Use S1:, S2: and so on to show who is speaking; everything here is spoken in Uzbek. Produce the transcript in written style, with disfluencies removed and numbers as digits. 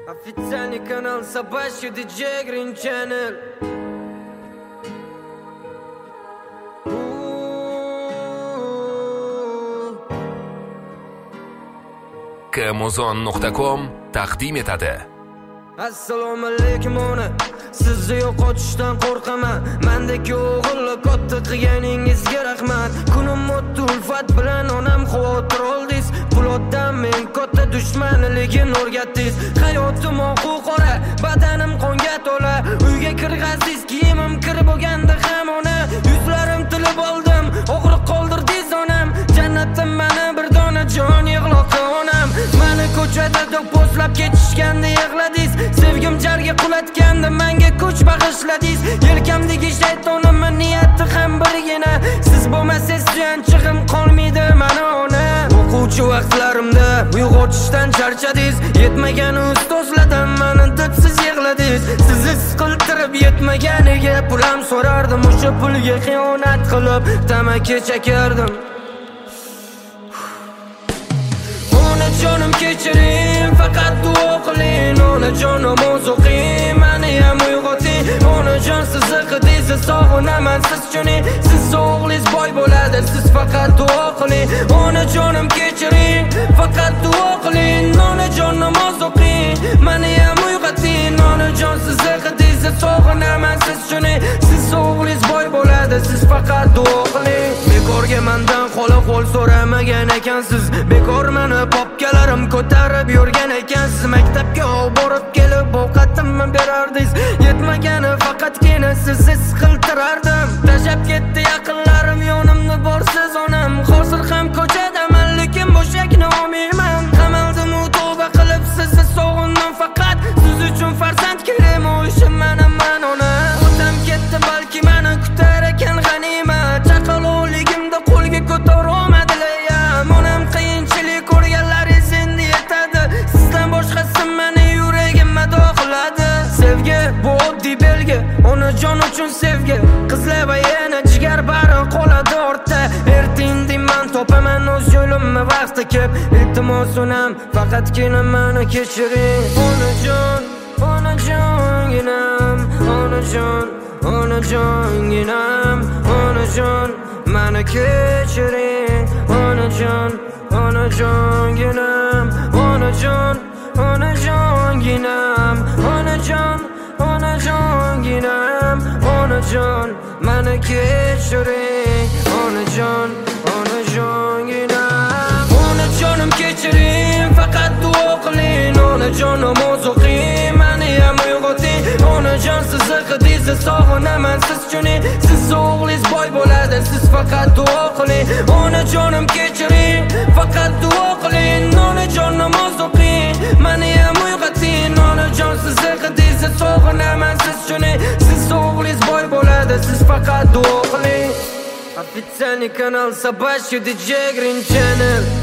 S1: Официальный канал собачий DJ Green Channel.
S2: Kmuzon.com taqdim etadi.
S1: Assalomu alaykum ona. Sizni yo'qotishdan qo'rqaman. Mendagi o'g'ilni katta qilganingizga rahmat. Kunim o'tdi ulfat bilan onam xavotir oldingiz. Pulotdan men katta dushmanligini o'rgatdingiz. Hayotim oqu qora, badanim qonga to'la. Uyga kirg'asiz, kiyimim kir bo'lganda ham ona. Yuzlarim tilib oldim, og'riq qoldirdingiz onam. Jannatdan meni bir dona jon yig'loqi onam. Meni ko'chada do'pposlab ketishganda yig'ladingiz. Sevgim jarga qulatganda menga kuch bag'ishladingiz. Yelkamdagi shaytonimning niyati ham birgina. Siz bo'lmasangiz suyanchig'im qolmaydi mana ona. O'quvchi vaqtlarimda uyg'otishdan charchadingiz. Yetmagan ustozlardan meni didsiz yig'ladingiz. Sizni siqiltirib yetmaganiga pulam so'rardim. O'sha pulga xiyonat qilib tamaki chekardim. Onajonim kechiring, faqat duo qiling. Onajonim o'qing, meni ham uyg'oting. Onajon sizni qidizni sog'inaman siz chuning. Siz o'g'lingiz boy bo'ladi, siz faqat duo qiling. Onajonim kechiring, faqat duo qiling. Onajonim o'qing, meni ham uyg'oting. Onajon sizni qidizni sog'inaman siz chuning. Siz o'g'lingiz boy bo'ladi, siz faqat duo qiling. Bekorga mendan qo'l so'ramagan ekansiz. Bekor meni popkalarim ko'tarib yurgan ekansiz. Maktabga borib kelib ovqatimni berardingiz. Yetmagani faqatgina sizni siqiltirardim. Tashab ketdi yaqinlarim yonimda borsiz onam. Hozir ham ko'chadaman, lekin bo'shakni olmayman. Qamaldim u tavba qilib sizni sog'indim faqat. Siz uchun farzand kerak, o ishim manaman ona. Otam ketdi, balki meni kutar ekan g'animat. Chaqaloqligimda qo'lga ko'tara olmadilar ya. Onam qiyinchilik ko'rganlaringiz endi yetadi. Sizdan boshqasi meni yuragimga doqiladi. Sevgi bu oddiy belgi, onajon uchun sevgi. Qizlar va yana jigar bari qoladi ortda. Ertindimman topaman o'z yo'limni vaqti kelib. Iltimos onam, faqatgina meni kechiring. Onajon, onajonginam, onajon, onajonginam, onajon, meni kechiring. Onajon, onajonginam, onajon, onajonginam, onajon, onajonginam, onajon, meni kechiring. Onajon, onajonginam, onajonim kechiring, faqat duo qiling. Onajonim o'qing, meni ham uyg'oting. Onajon sizni qidizni sog'inaman siz chuning. Siz o'g'lingiz boy bo'ladi, siz faqat duo qiling. Onajonim kechiring, faqat duo qiling. Onajonim o'qing, meni ham uyg'oting. Onajon sizni qidizni sog'inaman siz chuning. Siz o'g'lingiz boy bo'ladi, siz faqat duo qiling. Официальный канал собачий DJ Green Channel.